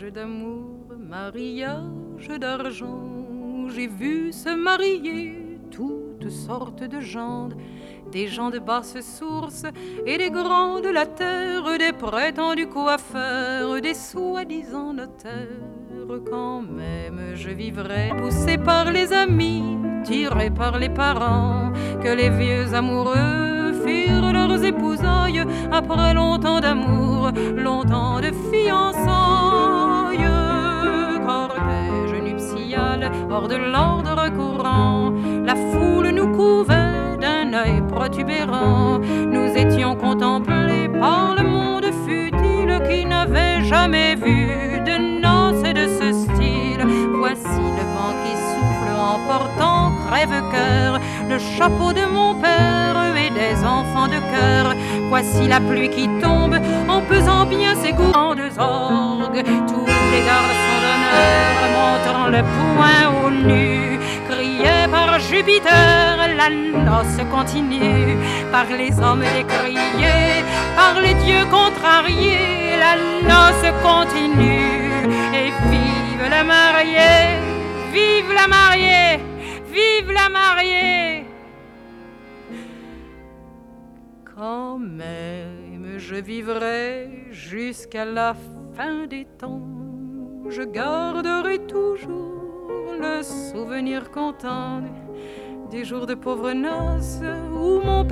Mariage d'amour, mariage d'argent, j'ai vu se marier toutes sortes de gens, des gens de basse source et des grands de la terre, des prétendus coiffeurs, des soi-disant notaires. Quand même je vivrai poussé par les amis, tiré par les parents, que les vieux amoureux firent leurs épousailles après longtemps d'amour, longtemps de fiançailles. Cortège nuptial hors de l'ordre courant, la foule nous couvait d'un œil protubérant. Nous étions contemplés par le monde futile qui n'avait jamais vu de noces de ce style. Voici le vent qui souffle en portant crève-cœur le chapeau de mon père et des enfants de cœur. Voici la pluie qui tombe en pesant bien ses grandes orgues. Tous les garçons d'honneur montrant le poing au nu criaient par Jupiter, la noce continue. Par les hommes décriés, par les dieux contrariés, la noce continue. Et vive la mariée, vive la mariée, vive la mariée. Quand même je vivrai jusqu'à la fin des temps, je garderai toujours le souvenir content des jours de pauvres noces où mon